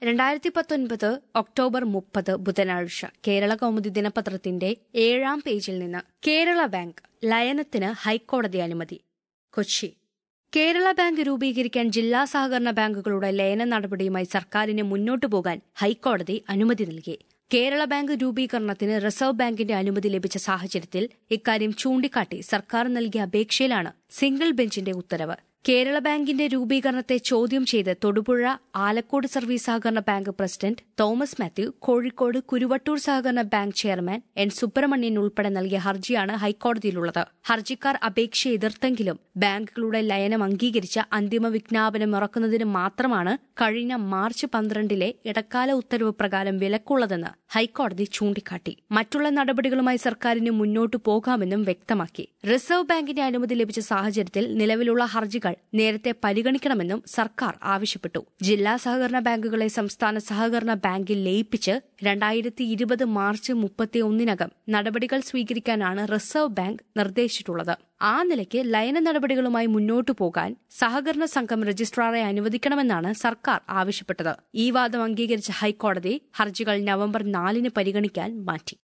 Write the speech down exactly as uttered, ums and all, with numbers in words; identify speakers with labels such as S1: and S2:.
S1: രണ്ടായിരത്തി പത്തൊൻപത് ഒക്ടോബർ മുപ്പത് ബുധനാഴ്ച കേരള കൗമുദി ദിനപത്രത്തിന്റെ ഏഴാം പേജിൽ നിന്ന് കേരള ബാങ്ക് ലയനത്തിന് ഹൈക്കോടതി അനുമതി. കൊച്ചി. കേരള ബാങ്ക് രൂപീകരിക്കാൻ ജില്ലാ സഹകരണ ബാങ്കുകളുടെ ലയന നടപടിയുമായി സർക്കാരിന് മുന്നോട്ടു പോകാൻ ഹൈക്കോടതി അനുമതി നൽകി. കേരള ബാങ്ക് രൂപീകരണത്തിന് റിസർവ് ബാങ്കിന്റെ അനുമതി ലഭിച്ച സാഹചര്യത്തിൽ ഇക്കാര്യം ചൂണ്ടിക്കാട്ടി സർക്കാർ നൽകിയ അപേക്ഷയിലാണ് സിംഗിൾ ബെഞ്ചിന്റെ ഉത്തരവ്. കേരള ബാങ്കിന്റെ രൂപീകരണത്തെ ചോദ്യം ചെയ്ത് തൊടുപുഴ ആലക്കോട് സർവീസ് സഹകരണ ബാങ്ക് പ്രസിഡന്റ് തോമസ് മാത്യു, കോഴിക്കോട് കുരുവട്ടൂർ സഹകരണ ബാങ്ക് ചെയർമാൻ എൻ സുബ്രഹ്മണ്യൻ ഉൾപ്പെടെ നൽകിയ ഹർജിയാണ് ഹൈക്കോടതിയിലുള്ളത്. ഹർജിക്കാർ അപേക്ഷ എതിർത്തെങ്കിലും ബാങ്കുകളുടെ ലയനം അംഗീകരിച്ച അന്തിമ വിജ്ഞാപനം ഇറക്കുന്നതിന് മാത്രമാണ് കഴിഞ്ഞ മാർച്ച് പന്ത്രണ്ടിലെ ഇടക്കാല ഉത്തരവ് പ്രകാരം വിലക്കുള്ളതെന്ന് ഹൈക്കോടതി ചൂണ്ടിക്കാട്ടി. മറ്റുള്ള നടപടികളുമായി സർക്കാരിന് മുന്നോട്ടു പോകാമെന്നും വ്യക്തമാക്കി. റിസർവ് ബാങ്കിന്റെ അനുമതി ലഭിച്ച സാഹചര്യത്തിൽ നിലവിലുള്ള ഹർജികൾ നേരത്തെ പരിഗണിക്കണമെന്നും സർക്കാർ ആവശ്യപ്പെട്ടു. ജില്ലാ സഹകരണ ബാങ്കുകളെ സംസ്ഥാന സഹകരണ ബാങ്കിൽ ലയിപ്പിച്ച് രണ്ടായിരത്തി ഇരുപത് മാർച്ച് മുപ്പത്തിയൊന്നിനകം നടപടികൾ സ്വീകരിക്കാനാണ് റിസർവ് ബാങ്ക് നിർദ്ദേശിച്ചിട്ടുള്ളത്. ആ നിലയ്ക്ക് ലയന നടപടികളുമായി മുന്നോട്ടു പോകാൻ സഹകരണ സംഘം രജിസ്ട്രാറെ അനുവദിക്കണമെന്നാണ് സർക്കാർ ആവശ്യപ്പെട്ടത്. ഈ വാദം അംഗീകരിച്ച ഹൈക്കോടതി ഹർജികൾ നവംബർ നാലിന് പരിഗണിക്കാൻ മാറ്റി.